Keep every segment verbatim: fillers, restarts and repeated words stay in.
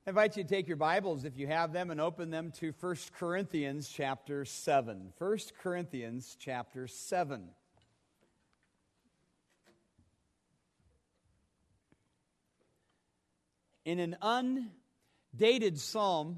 I invite you to take your Bibles, if you have them, and open them to First Corinthians chapter seven. First Corinthians chapter seven. In an undated psalm,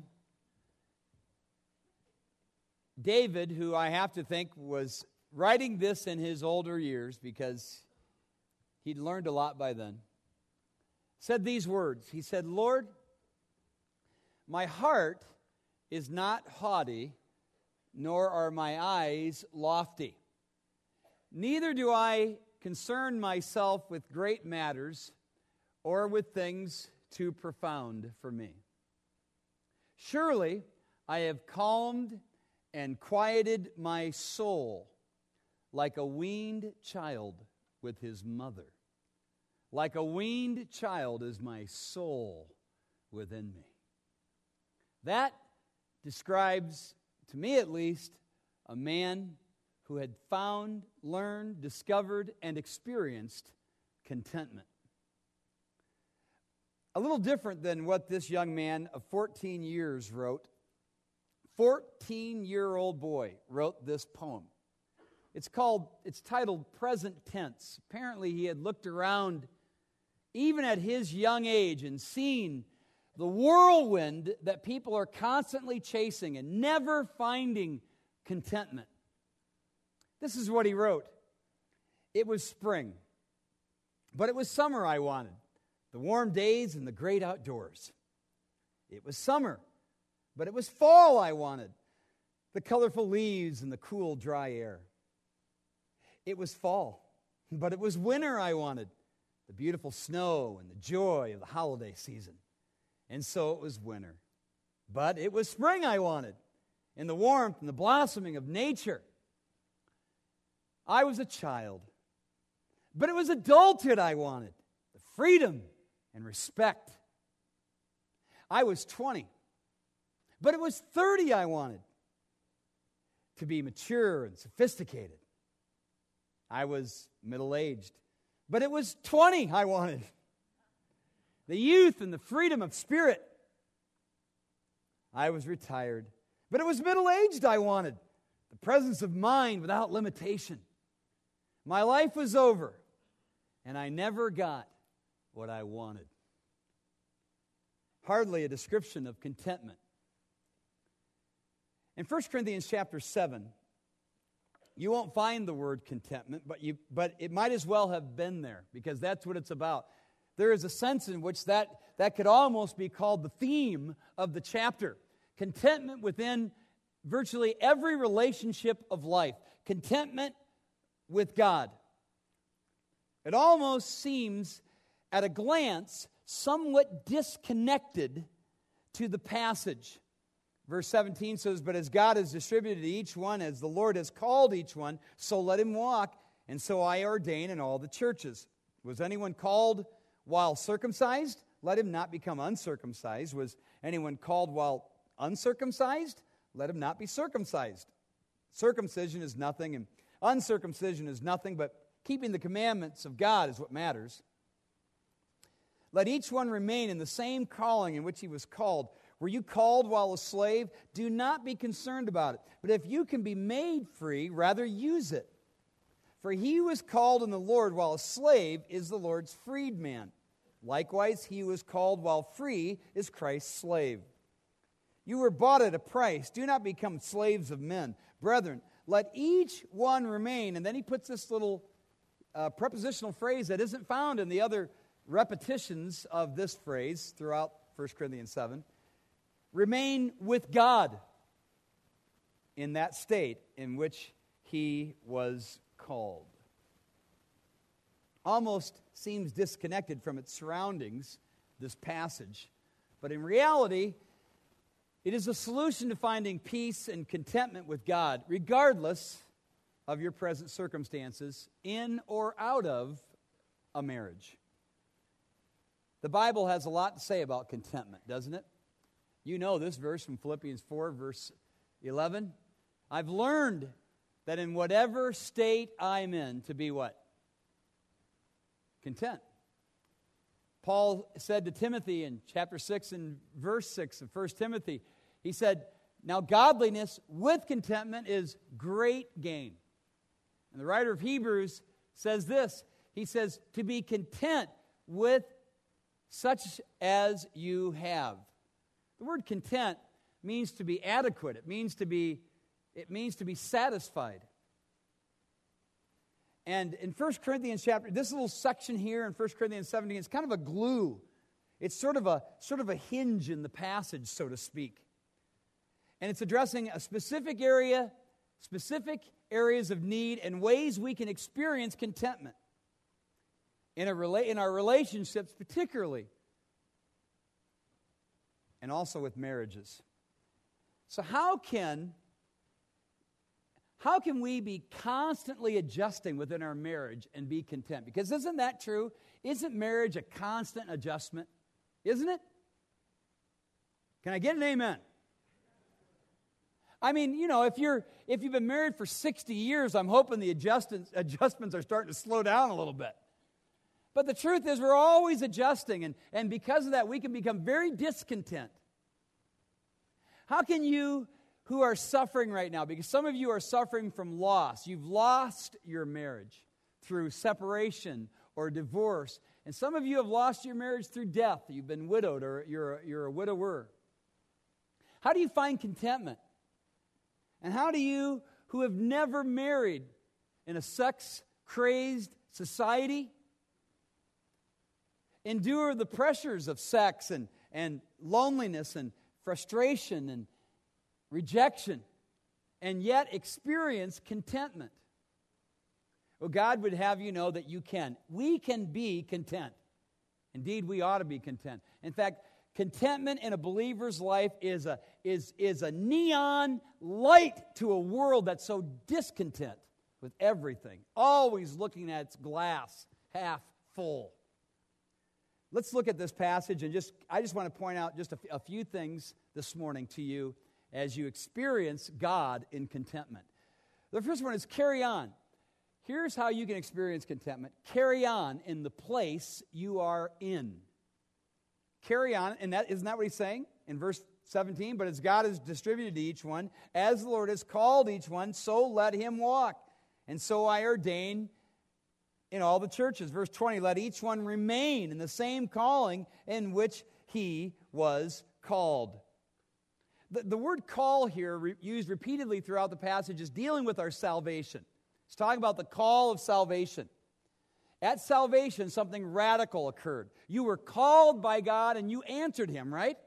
David, who I have to think was writing this in his older years because he'd learned a lot by then, said these words. He said, "Lord, my heart is not haughty, nor are my eyes lofty. Neither do I concern myself with great matters or with things too profound for me. Surely I have calmed and quieted my soul like a weaned child with his mother. Like a weaned child is my soul within me." That describes, to me at least, a man who had found, learned, discovered, and experienced contentment. A little different than what this young man of fourteen years wrote. fourteen-year-old boy wrote this poem. It's called, it's titled Present Tense. Apparently he had looked around, even at his young age, and seen the whirlwind that people are constantly chasing and never finding contentment. This is what he wrote. "It was spring, but it was summer I wanted, the warm days and the great outdoors. It was summer, but it was fall I wanted, the colorful leaves and the cool, dry air. It was fall, but it was winter I wanted, the beautiful snow and the joy of the holiday season. And so it was winter. But it was spring I wanted, in the warmth and the blossoming of nature. I was a child, but it was adulthood I wanted, the freedom and respect. I was twenty, but it was thirty I wanted, to be mature and sophisticated. I was middle-aged, but it was twenty I wanted, the youth and the freedom of spirit. I was retired, but it was middle-aged I wanted, the presence of mind without limitation. My life was over, and I never got what I wanted." Hardly a description of contentment. In First Corinthians chapter seven, you won't find the word contentment, but you but it might as well have been there, because that's what it's about. There is a sense in which that, that could almost be called the theme of the chapter. Contentment within virtually every relationship of life. Contentment with God. It almost seems, at a glance, somewhat disconnected to the passage. Verse seventeen says, "But as God has distributed to each one, as the Lord has called each one, so let him walk, and so I ordain in all the churches. Was anyone called while circumcised? Let him not become uncircumcised. Was anyone called while uncircumcised? Let him not be circumcised. Circumcision is nothing, and uncircumcision is nothing, but keeping the commandments of God is what matters. Let each one remain in the same calling in which he was called. Were you called while a slave? Do not be concerned about it. But if you can be made free, rather use it. For he who is called in the Lord while a slave is the Lord's freedman. Likewise, he who is called while free is Christ's slave. You were bought at a price. Do not become slaves of men. Brethren, let each one remain." And then he puts this little uh, prepositional phrase that isn't found in the other repetitions of this phrase throughout First Corinthians seven. "Remain with God in that state in which he was called." Almost seems disconnected from its surroundings, this passage. But in reality, it is a solution to finding peace and contentment with God, regardless of your present circumstances, in or out of a marriage. The Bible has a lot to say about contentment, doesn't it? You know this verse from Philippians four, verse eleven. "I've learned that in whatever state I'm in, to be" what? Content. Paul said to Timothy in chapter six and verse six of First Timothy, he said, now godliness with contentment is great gain. And the writer of Hebrews says this, he says, to be content with such as you have. The word content means to be adequate. It means to be, it means to be satisfied. And in First Corinthians chapter, this little section here in First Corinthians seventeen is kind of a glue. It's sort of a sort of a hinge in the passage, so to speak. And it's addressing a specific area, specific areas of need and ways we can experience contentment in, a rela- in our relationships particularly, and also with marriages. So how can, how can we be constantly adjusting within our marriage and be content? Because isn't that true? Isn't marriage a constant adjustment? Isn't it? Can I get an amen? I mean, you know, if you're if you've been married for sixty years, I'm hoping the adjustments adjustments are starting to slow down a little bit. But the truth is we're always adjusting, and, and because of that, we can become very discontent. How can you who are suffering right now, because some of you are suffering from loss, you've lost your marriage through separation or divorce, and some of you have lost your marriage through death. You've been widowed or you're a, you're a widower. How do you find contentment? And how do you, who have never married in a sex-crazed society, endure the pressures of sex and, and loneliness and frustration and rejection, and yet experience contentment? Well, God would have you know that you can. We can be content. Indeed, we ought to be content. In fact, contentment in a believer's life is a, is, is a neon light to a world that's so discontent with everything, always looking at its glass half full. Let's look at this passage, and just I just want to point out just a, f- a few things this morning to you as you experience God in contentment. The first one is carry on. Here's how you can experience contentment. Carry on in the place you are in. Carry on, and that isn't that what he's saying in verse seventeen? But as God has distributed to each one, as the Lord has called each one, so let him walk. And so I ordain in all the churches. Verse twenty, let each one remain in the same calling in which he was called. The, the word call here, re, used repeatedly throughout the passage, is dealing with our salvation. It's talking about the call of salvation. At salvation, something radical occurred. You were called by God and you answered him, right?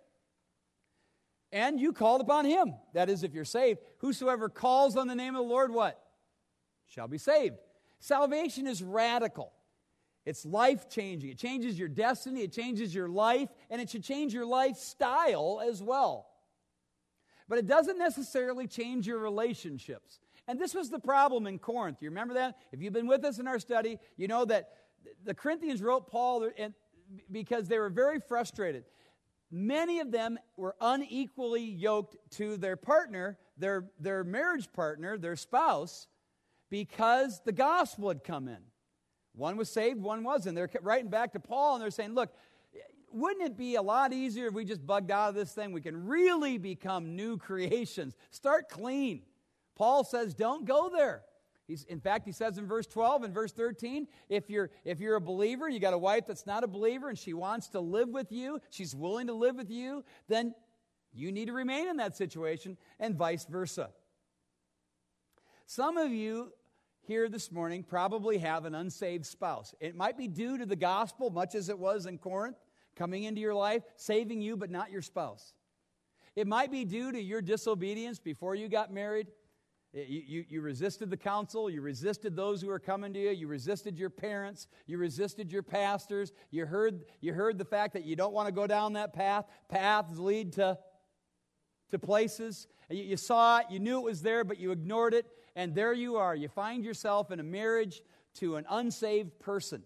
And you called upon him. That is, if you're saved. Whosoever calls on the name of the Lord, what? Shall be saved. Salvation is radical. It's life-changing. It changes your destiny, it changes your life, and it should change your lifestyle as well. But it doesn't necessarily change your relationships. And this was the problem in Corinth. You remember that? If you've been with us in our study, you know that the Corinthians wrote Paul because they were very frustrated. Many of them were unequally yoked to their partner, their, their marriage partner, their spouse, because the gospel had come in. One was saved, one wasn't. They're writing back to Paul, and they're saying, look, wouldn't it be a lot easier if we just bugged out of this thing? We can really become new creations. Start clean. Paul says, don't go there. He's, in fact, he says in verse twelve and verse thirteen, if you're, if you're a believer, you got a wife that's not a believer, and she wants to live with you, she's willing to live with you, then you need to remain in that situation, and vice versa. Some of you here this morning probably have an unsaved spouse. It might be due to the gospel, much as it was in Corinth, coming into your life, saving you, but not your spouse. It might be due to your disobedience before you got married. You, you, you resisted the counsel, you resisted those who were coming to you, you resisted your parents, you resisted your pastors, you heard, you heard the fact that you don't want to go down that path. Paths lead to, to places. You, you saw it, you knew it was there, but you ignored it, and there you are. You find yourself in a marriage to an unsaved person.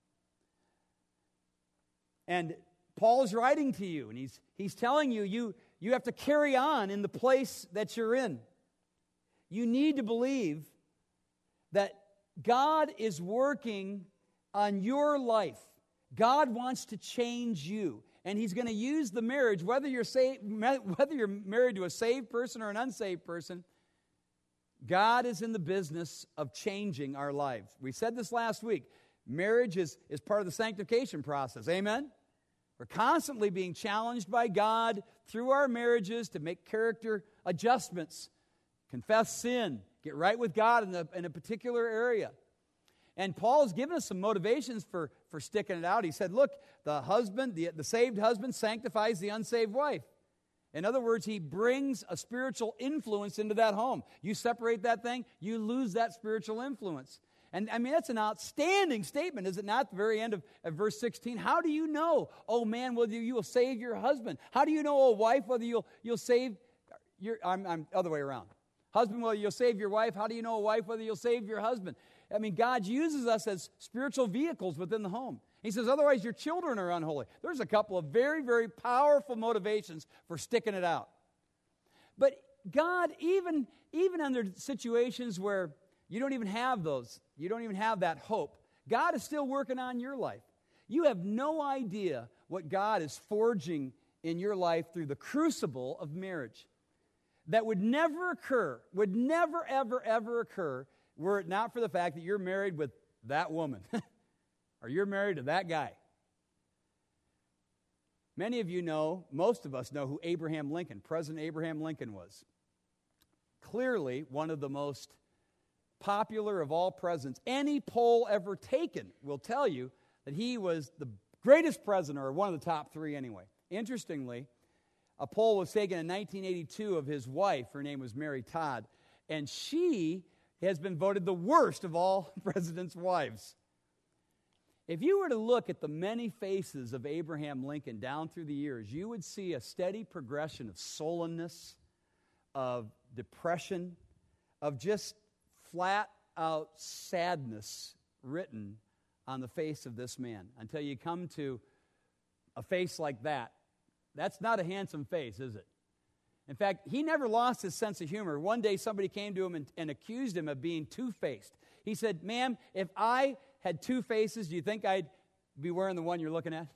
And Paul is writing to you, and he's, he's telling you, you, you have to carry on in the place that you're in. You need to believe that God is working on your life God wants to change you. And He's going to use the marriage, whether you're saved, whether you're married to a saved person or an unsaved person, God is in the business of changing our lives. We said this last week. Marriage is, is part of the sanctification process. Amen? We're constantly being challenged by God through our marriages to make character adjustments, confess sin, get right with God in, the, in a particular area. And Paul's given us some motivations for, for sticking it out. He said, look, the husband, the, the saved husband sanctifies the unsaved wife. In other words, he brings a spiritual influence into that home. You separate that thing, you lose that spiritual influence. And I mean, that's an outstanding statement, is it not? At the very end of, of verse sixteen. How do you know, oh man, whether you will save your husband? How do you know, oh wife, whether you'll you'll save your, I'm, I'm other way around. Husband, whether you'll save your wife. How do you know, a wife, whether you'll save your husband? I mean, God uses us as spiritual vehicles within the home. He says, otherwise your children are unholy. There's a couple of very, very powerful motivations for sticking it out. But God, even, even under situations where you don't even have those, you don't even have that hope, God is still working on your life. You have no idea what God is forging in your life through the crucible of marriage. That would never occur, would never, ever, ever occur were it not for the fact that you're married with that woman or you're married to that guy. Many of you know, most of us know who Abraham Lincoln, President Abraham Lincoln was. Clearly one of the most popular of all presidents. Any poll ever taken will tell you that he was the greatest president, or one of the top three anyway. Interestingly, a poll was taken in nineteen eighty-two of his wife. Her name was Mary Todd. And she has been voted the worst of all presidents' wives. If you were to look at the many faces of Abraham Lincoln down through the years, you would see a steady progression of sullenness, of depression, of just flat-out sadness written on the face of this man. Until you come to a face like that. That's not a handsome face, is it? In fact, he never lost his sense of humor. One day somebody came to him and, and accused him of being two-faced. He said, ma'am, if I had two faces, do you think I'd be wearing the one you're looking at?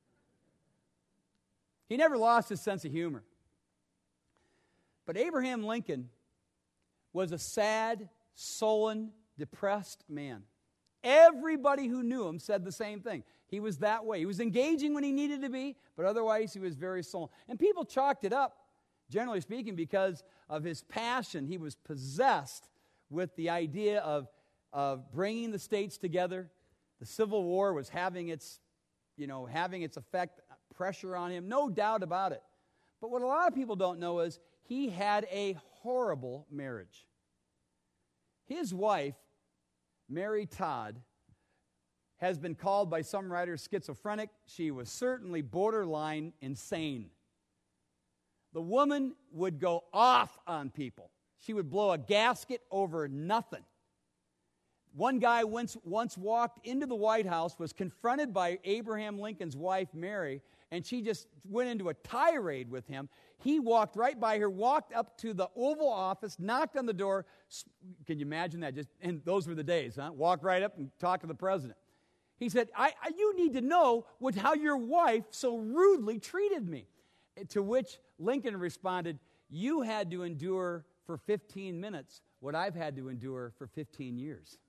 He never lost his sense of humor. But Abraham Lincoln was a sad, sullen, depressed man. Everybody who knew him said the same thing. He was that way. He was engaging when he needed to be, but otherwise he was very sullen. And people chalked it up, generally speaking, because of his passion. He was possessed with the idea of, of bringing the states together. The Civil War was having its, you know, having its effect, pressure on him, no doubt about it. But what a lot of people don't know is he had a horrible marriage. His wife, Mary Todd, has been called by some writers schizophrenic. She was certainly borderline insane. The woman would go off on people. She would blow a gasket over nothing. One guy once, once walked into the White House, was confronted by Abraham Lincoln's wife, Mary, and she just went into a tirade with him. He walked right by her, walked up to the Oval Office, knocked on the door. Can you imagine that? Just, and those were the days, huh? Walked right up and talked to the president. He said, I, I, you need to know what, how your wife so rudely treated me. To which Lincoln responded, you had to endure for fifteen minutes what I've had to endure for fifteen years.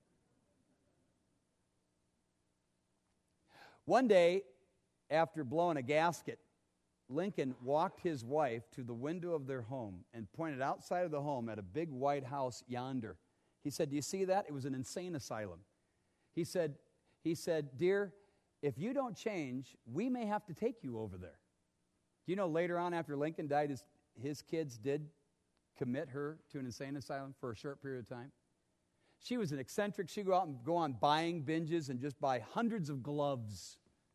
One day, after blowing a gasket, Lincoln walked his wife to the window of their home and pointed outside of the home at a big white house yonder. He said, do you see that? It was an insane asylum. He said, He said, dear, if you don't change, we may have to take you over there. Do you know later on after Lincoln died, his, his kids did commit her to an insane asylum for a short period of time? She was an eccentric. She'd go out and go on buying binges and just buy hundreds of gloves.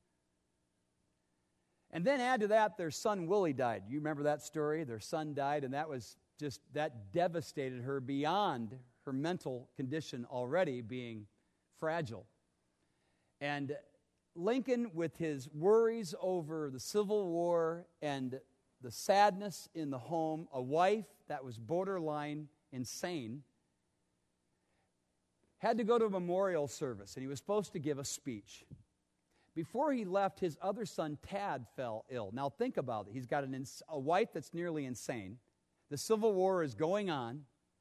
And then add to that, their son Willie died. You remember that story? Their son died, and that was just, that devastated her beyond her mental condition already being fragile. And Lincoln, with his worries over the Civil War and the sadness in the home, a wife that was borderline insane, had to go to a memorial service, and he was supposed to give a speech. before he left, his other son, Tad, fell ill. Now think about it. He's got an ins- a wife that's nearly insane. The Civil War is going on.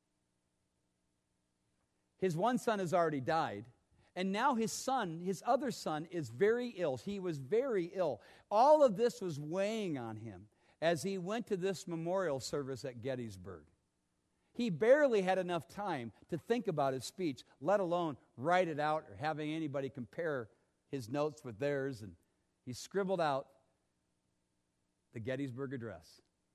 His one son has already died. And now his son, his other son, is very ill. He was very ill. All of this was weighing on him as he went to this memorial service at Gettysburg. He barely had enough time to think about his speech, let alone write it out or having anybody compare his notes with theirs. And he scribbled out the Gettysburg Address.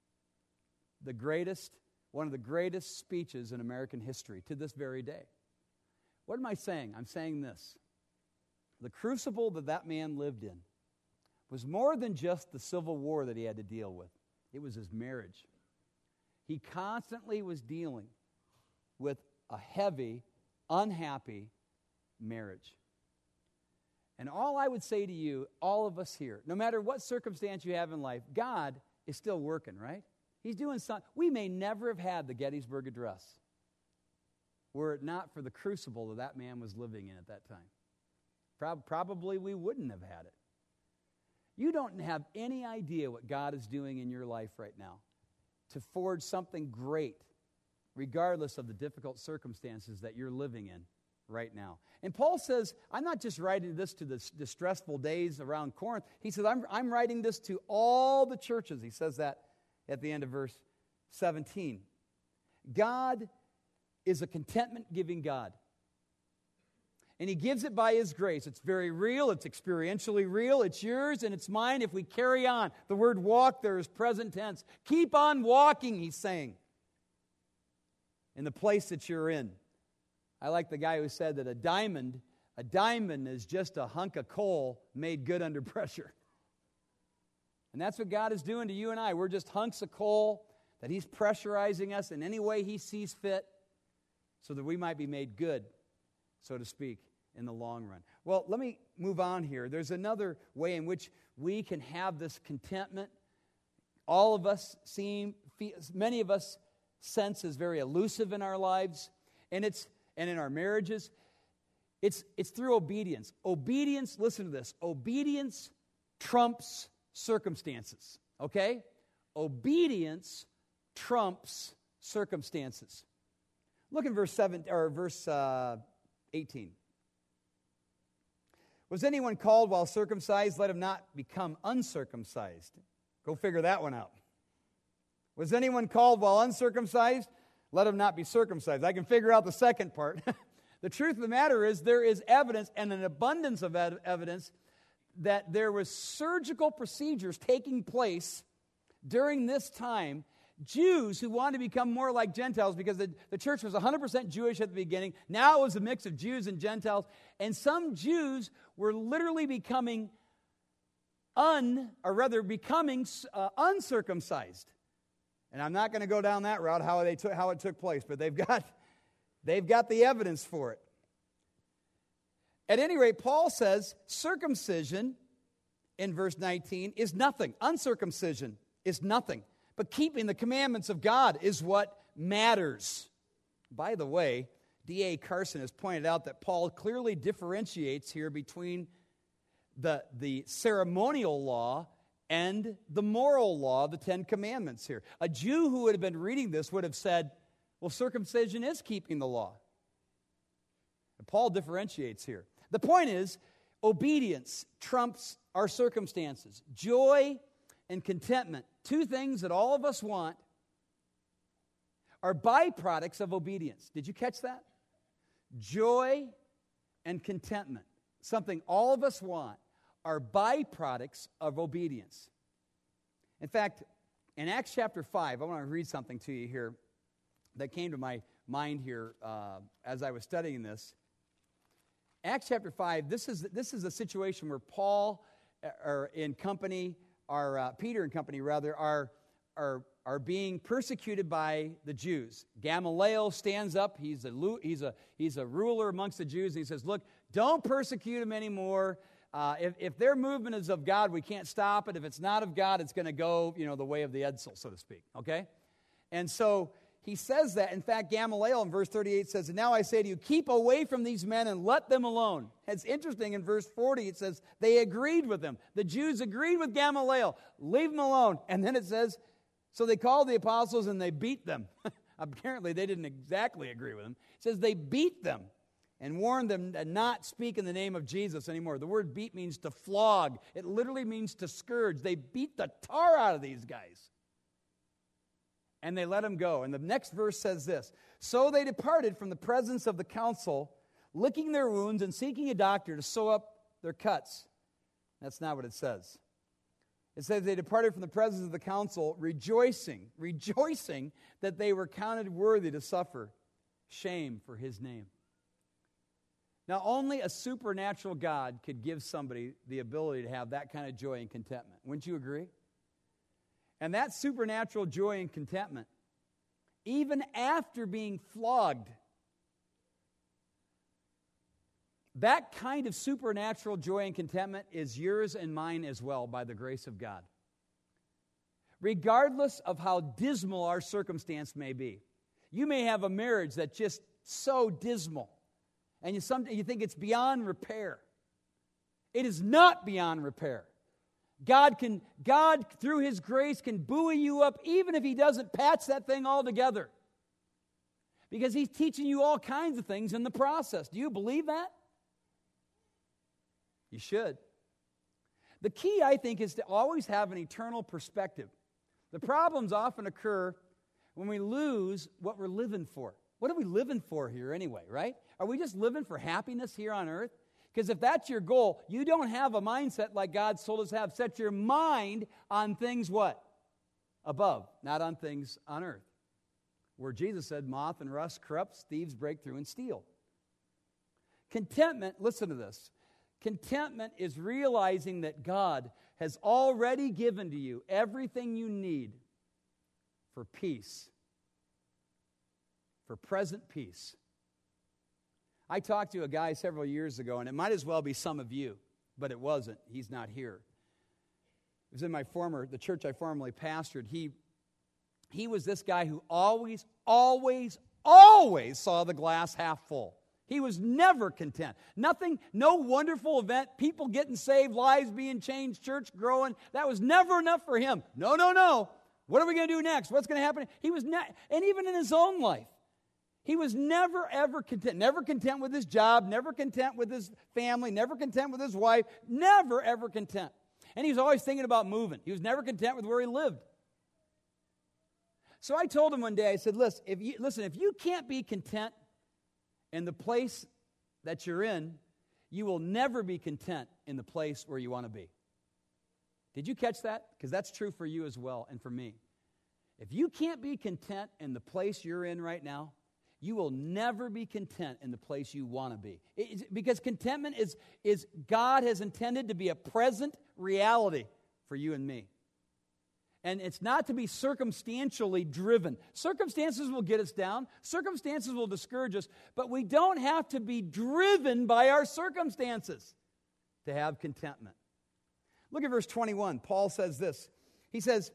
The greatest, one of the greatest speeches in American history to this very day. What am I saying? I'm saying this. The crucible that that man lived in was more than just the Civil War that he had to deal with. It was his marriage. He constantly was dealing with a heavy, unhappy marriage. And all I would say to you, all of us here, no matter what circumstance you have in life, God is still working, right? He's doing something. We may never have had the Gettysburg Address were it not for the crucible that that man was living in at that time. Pro- probably we wouldn't have had it. You don't have any idea what God is doing in your life right now to forge something great, regardless of the difficult circumstances that you're living in right now. And Paul says, I'm not just writing this to the distressful days around Corinth. He says, I'm, I'm writing this to all the churches. He says that at the end of verse seventeen. God is a contentment-giving God. And He gives it by His grace. It's very real. It's experientially real. It's yours and it's mine if we carry on. The word walk there is present tense. Keep on walking, He's saying, in the place that you're in. I like the guy who said that a diamond, a diamond is just a hunk of coal made good under pressure. And that's what God is doing to you and I. We're just hunks of coal that He's pressurizing us in any way He sees fit so that we might be made good, so to speak, in the long run. Well, let me move on here. There's another way in which we can have this contentment. All of us seem, many of us sense is very elusive in our lives, and it's and in our marriages. It's it's through obedience. Obedience, listen to this. Obedience trumps circumstances. Okay? Obedience trumps circumstances. Look in verse seven or verse uh, eighteen. Was anyone called while circumcised? Let him not become uncircumcised. Go figure that one out. Was anyone called while uncircumcised? Let him not be circumcised. I can figure out the second part. The truth of the matter is there is evidence and an abundance of ed- evidence that there was surgical procedures taking place during this time. Jews who wanted to become more like Gentiles, because the, the church was one hundred percent Jewish at the beginning. Now it was a mix of Jews and Gentiles. And some Jews were literally becoming un, or rather becoming uh, uncircumcised. And I'm not going to go down that route, how they took, how it took place, but they've got, they've got the evidence for it. At any rate, Paul says circumcision, in verse nineteen, is nothing. Uncircumcision is nothing. But keeping the commandments of God is what matters. By the way, D A Carson has pointed out that Paul clearly differentiates here between the, the ceremonial law and the moral law, the Ten Commandments here. A Jew who would have been reading this would have said, well, circumcision is keeping the law. And Paul differentiates here. The point is, obedience trumps our circumstances. Joy and contentment, two things that all of us want, are byproducts of obedience. Did you catch that? Joy and contentment, something all of us want, are byproducts of obedience. In fact, in Acts chapter five, I want to read something to you here that came to my mind here uh, as I was studying this. Acts chapter five, this is, this is a situation where Paul, or in company, Our, uh, Peter and company, rather, are, are, are being persecuted by the Jews. Gamaliel stands up. He's a, he's, a, he's a ruler amongst the Jews. And he says, look, don't persecute them anymore. Uh, if, if their movement is of God, we can't stop it. If it's not of God, it's going to go, you know, the way of the Edsel, so to speak. Okay? And so he says that. In fact, Gamaliel in verse thirty-eight says, "And now I say to you, keep away from these men and let them alone." It's interesting, in verse forty it says, they agreed with him. The Jews agreed with Gamaliel. Leave them alone. And then it says, so they called the apostles and they beat them. Apparently they didn't exactly agree with him. It says they beat them and warned them to not speak in the name of Jesus anymore. The word beat means to flog. It literally means to scourge. They beat the tar out of these guys. And they let him go. And the next verse says this, "So they departed from the presence of the council, licking their wounds and seeking a doctor to sew up their cuts." That's not what it says. It says they departed from the presence of the council, rejoicing, rejoicing that they were counted worthy to suffer shame for his name. Now, only a supernatural God could give somebody the ability to have that kind of joy and contentment. Wouldn't you agree? And that supernatural joy and contentment, even after being flogged, that kind of supernatural joy and contentment is yours and mine as well by the grace of God. Regardless of how dismal our circumstance may be. You may have a marriage that's just so dismal, and you, some, you think it's beyond repair. It is not beyond repair. God can, God, through His grace, can buoy you up even if He doesn't patch that thing all together. Because He's teaching you all kinds of things in the process. Do you believe that? You should. The key, I think, is to always have an eternal perspective. The problems often occur when we lose what we're living for. What are we living for here anyway, right? Are we just living for happiness here on earth? Because if that's your goal, you don't have a mindset like God's told us to have. Set your mind on things what? Above, not on things on earth. Where Jesus said, moth and rust corrupts, thieves break through and steal. Contentment, listen to this. Contentment is realizing that God has already given to you everything you need for peace, for present peace. I talked to a guy several years ago, and it might as well be some of you, but it wasn't. He's not here. It was in my former, the church I formerly pastored. He, he was this guy who always, always, always saw the glass half full. He was never content. Nothing, no wonderful event, people getting saved, lives being changed, church growing. That was never enough for him. No, no, no. What are we going to do next? What's going to happen? He was not, and even in his own life, he was never, ever content. Never content with his job, never content with his family, never content with his wife, never, ever content. And he was always thinking about moving. He was never content with where he lived. So I told him one day, I said, listen, if you, listen, if you can't be content in the place that you're in, you will never be content in the place where you want to be. Did you catch that? Because that's true for you as well and for me. If you can't be content in the place you're in right now, you will never be content in the place you want to be. It's, because contentment is, is God has intended to be a present reality for you and me. And it's not to be circumstantially driven. Circumstances will get us down. Circumstances will discourage us. But we don't have to be driven by our circumstances to have contentment. Look at verse twenty-one. Paul says this. He says,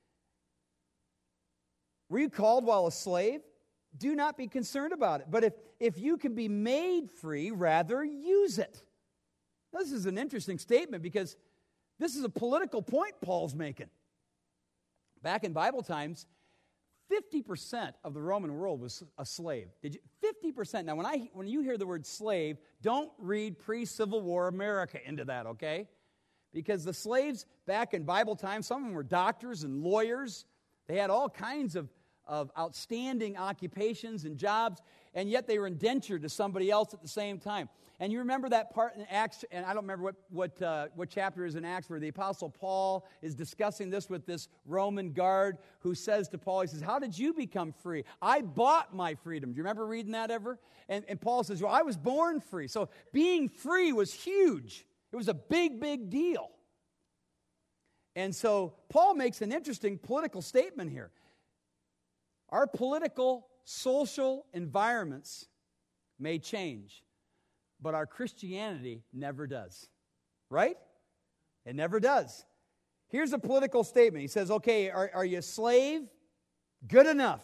"Were you called while a slave? Do not be concerned about it. But if, if you can be made free, rather use it." Now, this is an interesting statement because this is a political point Paul's making. Back in Bible times, fifty percent of the Roman world was a slave. Did you? fifty percent. Now, when I when you hear the word slave, don't read pre-Civil War America into that, okay? Because the slaves back in Bible times, some of them were doctors and lawyers. They had all kinds of, of outstanding occupations and jobs, and yet they were indentured to somebody else at the same time. And you remember that part in Acts, and I don't remember what what uh, what chapter is in Acts, where the Apostle Paul is discussing this with this Roman guard who says to Paul, he says, "How did you become free? I bought my freedom." Do you remember reading that ever? And, and Paul says, "Well, I was born free." So being free was huge. It was a big, big deal. And so Paul makes an interesting political statement here. Our political, social environments may change, but our Christianity never does. Right? It never does. Here's a political statement. He says, okay, are, are you a slave? Good enough.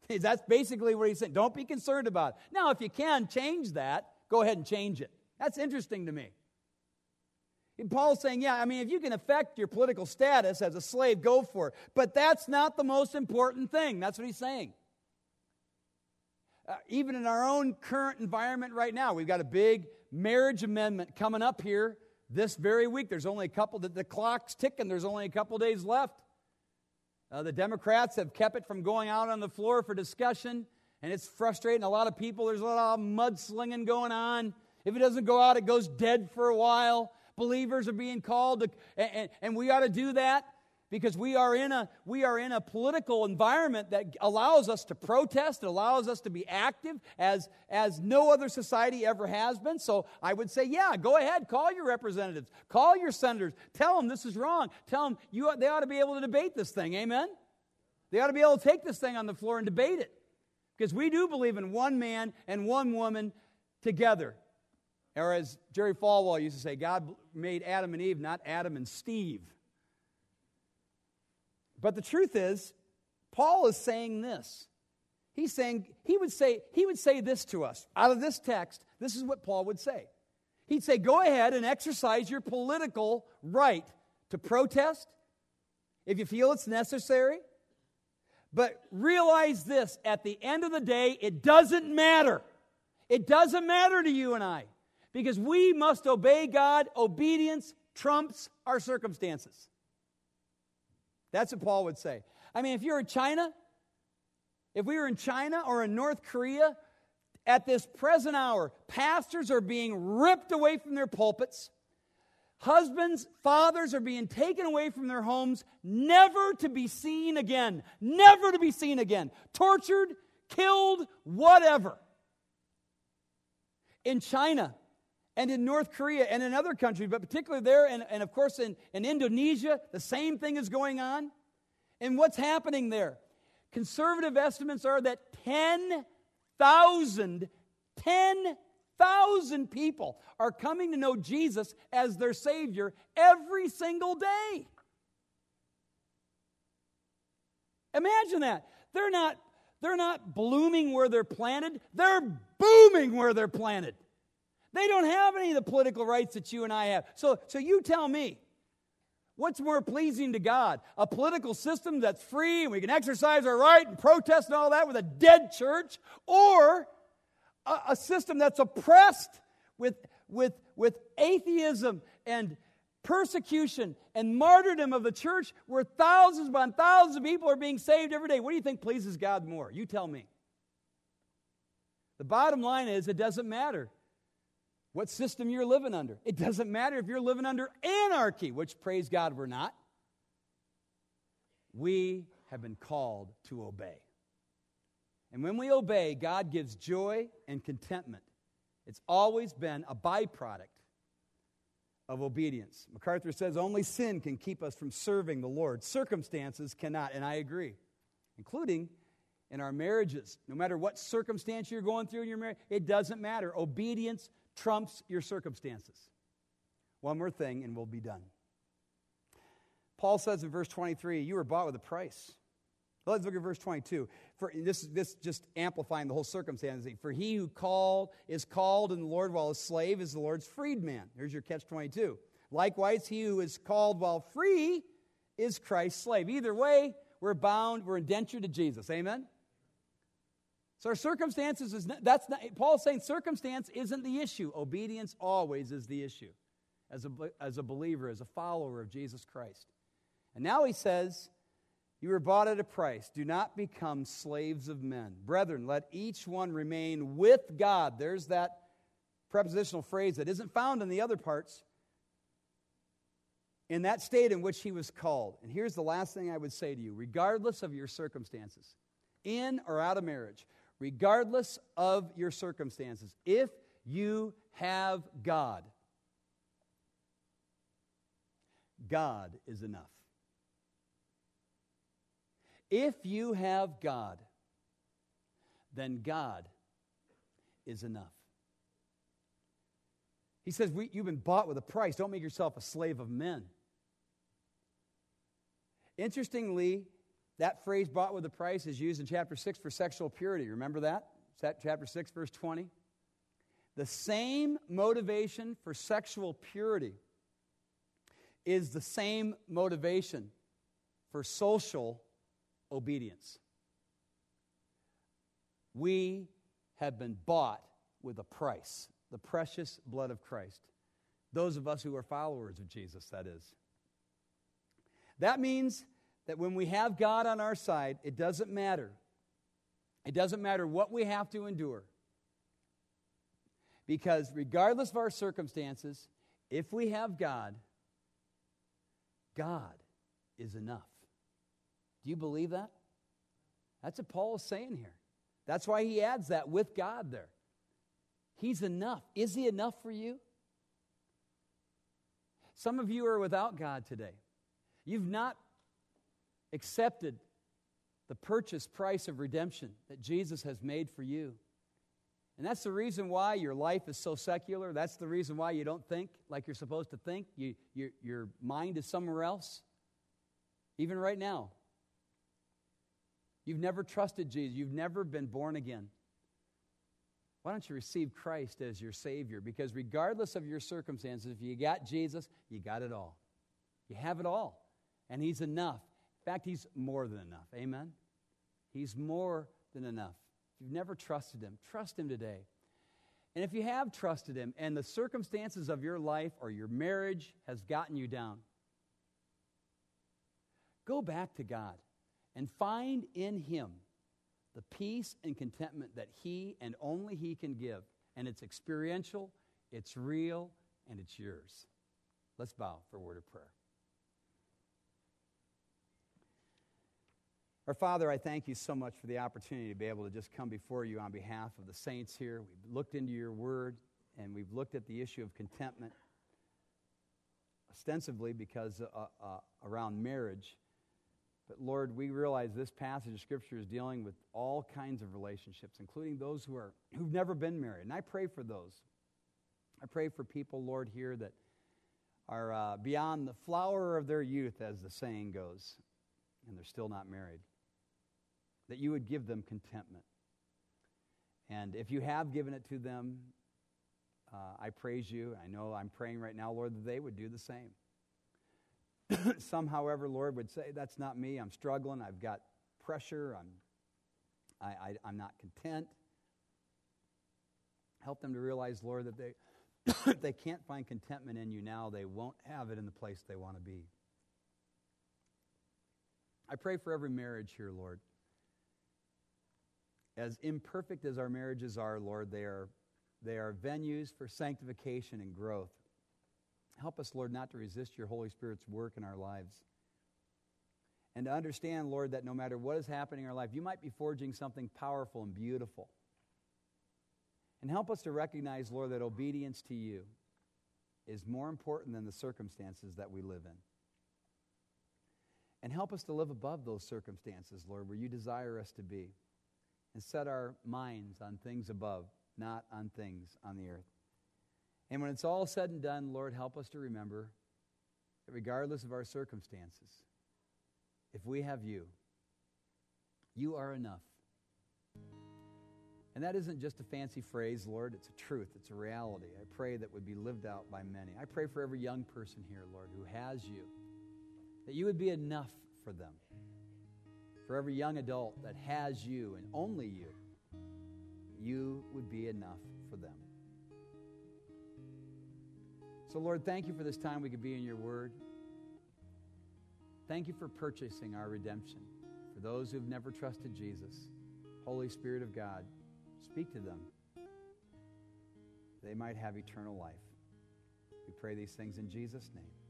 That's basically what he's saying. Don't be concerned about it. Now, if you can change that, go ahead and change it. That's interesting to me. And Paul's saying, yeah, I mean, if you can affect your political status as a slave, go for it. But that's not the most important thing. That's what he's saying. Uh, even in our own current environment right now, we've got a big marriage amendment coming up here this very week. There's only a couple, the, the clock's ticking. There's only a couple days left. Uh, the Democrats have kept it from going out on the floor for discussion, and it's frustrating a lot of people. There's a lot of mudslinging going on. If it doesn't go out, it goes dead for a while. Believers are being called, to, and, and, and we ought to do that because we are in a we are in a political environment that allows us to protest. It allows us to be active as as no other society ever has been. So I would say, yeah, go ahead, call your representatives, call your senators, tell them this is wrong. Tell them you they ought to be able to debate this thing. Amen. They ought to be able to take this thing on the floor and debate it because we do believe in one man and one woman together. Or as Jerry Falwell used to say, God made Adam and Eve, not Adam and Steve. But the truth is, Paul is saying this. He's saying, he would say, he would say this to us. Out of this text, this is what Paul would say. He'd say, go ahead and exercise your political right to protest if you feel it's necessary. But realize this, at the end of the day, it doesn't matter. It doesn't matter to you and I. Because we must obey God. Obedience trumps our circumstances. That's what Paul would say. I mean, if you're in China, if we were in China or in North Korea, at this present hour, pastors are being ripped away from their pulpits. Husbands, fathers are being taken away from their homes, never to be seen again. Never to be seen again. Tortured, killed, whatever. In China, and in North Korea and in other countries, but particularly there, and, and of course in, in Indonesia, the same thing is going on. And what's happening there? Conservative estimates are that ten thousand, ten thousand people are coming to know Jesus as their Savior every single day. Imagine that. They're not, they're not blooming where they're planted. They're booming where they're planted. They don't have any of the political rights that you and I have. So, so you tell me, what's more pleasing to God? A political system that's free and we can exercise our right and protest and all that with a dead church, or a, a system that's oppressed with, with, with atheism and persecution and martyrdom of the church where thousands upon thousands of people are being saved every day? What do you think pleases God more? You tell me. The bottom line is it doesn't matter what system you're living under. It doesn't matter if you're living under anarchy, which, praise God, we're not. We have been called to obey. And when we obey, God gives joy and contentment. It's always been a byproduct of obedience. MacArthur says only sin can keep us from serving the Lord. Circumstances cannot, and I agree, including in our marriages. No matter what circumstance you're going through in your marriage, it doesn't matter. Obedience trumps your circumstances. One more thing and we'll be done. Paul says in verse twenty-three, you were bought with a price. Let's look at verse twenty-two. For this, this just amplifying the whole circumstance. For he who called is called in the Lord, while a slave is the Lord's freedman. Here's your catch twenty-two. Likewise, he who is called while free is Christ's slave. Either way, we're bound, we're indentured to Jesus. Amen? So our circumstances is not, that's not, Paul's saying circumstance isn't the issue. Obedience always is the issue as a, as a believer, as a follower of Jesus Christ. And now he says, you were bought at a price. Do not become slaves of men. Brethren, let each one remain with God. There's that prepositional phrase that isn't found in the other parts. In that state in which he was called. And here's the last thing I would say to you. Regardless of your circumstances, in or out of marriage, regardless of your circumstances, if you have God, God is enough. If you have God, then God is enough. He says, we, you've been bought with a price. Don't make yourself a slave of men. Interestingly, That phrase, bought with a price, is used in chapter six for sexual purity. Remember that? Is that chapter six, verse twenty? The same motivation for sexual purity is the same motivation for social obedience. We have been bought with a price, the precious blood of Christ. Those of us who are followers of Jesus, that is. That means that when we have God on our side, it doesn't matter. It doesn't matter what we have to endure. Because regardless of our circumstances, if we have God, God is enough. Do you believe that? That's what Paul is saying here. That's why he adds that with God there. He's enough. Is he enough for you? Some of you are without God today. You've not accepted the purchase price of redemption that Jesus has made for you. And that's the reason why your life is so secular. That's the reason why you don't think like you're supposed to think. You, your, your mind is somewhere else. Even right now. You've never trusted Jesus. You've never been born again. Why don't you receive Christ as your Savior? Because regardless of your circumstances, if you got Jesus, you got it all. You have it all. And He's enough. In fact, He's more than enough. Amen? He's more than enough. If you've never trusted Him, trust Him today. And if you have trusted Him and the circumstances of your life or your marriage has gotten you down, go back to God and find in Him the peace and contentment that He and only He can give. And it's experiential, it's real, and it's yours. Let's bow for a word of prayer. Our Father, I thank You so much for the opportunity to be able to just come before You on behalf of the saints here. We've looked into Your Word, and we've looked at the issue of contentment, ostensibly because uh, uh, around marriage. But Lord, we realize this passage of Scripture is dealing with all kinds of relationships, including those who are, who've never been married. And I pray for those. I pray for people, Lord, here that are uh, beyond the flower of their youth, as the saying goes, and they're still not married. That You would give them contentment. And if You have given it to them, uh, I praise You. I know I'm praying right now, Lord, that they would do the same. Some, however, Lord, would say, that's not me. I'm struggling. I've got pressure. I'm, I, I, I'm not content. Help them to realize, Lord, that they, if they can't find contentment in You now, they won't have it in the place they want to be. I pray for every marriage here, Lord. As imperfect as our marriages are, Lord, they are, they are venues for sanctification and growth. Help us, Lord, not to resist Your Holy Spirit's work in our lives. And to understand, Lord, that no matter what is happening in our life, You might be forging something powerful and beautiful. And help us to recognize, Lord, that obedience to You is more important than the circumstances that we live in. And help us to live above those circumstances, Lord, where You desire us to be. And set our minds on things above, not on things on the earth. And when it's all said and done, Lord, help us to remember that regardless of our circumstances, if we have You, You are enough. And that isn't just a fancy phrase, Lord. It's a truth. It's a reality. I pray that would be lived out by many. I pray for every young person here, Lord, who has You, that You would be enough for them. For every young adult that has You and only You, You would be enough for them. So, Lord, thank You for this time we could be in Your Word. Thank You for purchasing our redemption. For those who've never trusted Jesus, Holy Spirit of God, speak to them. They might have eternal life. We pray these things in Jesus' name.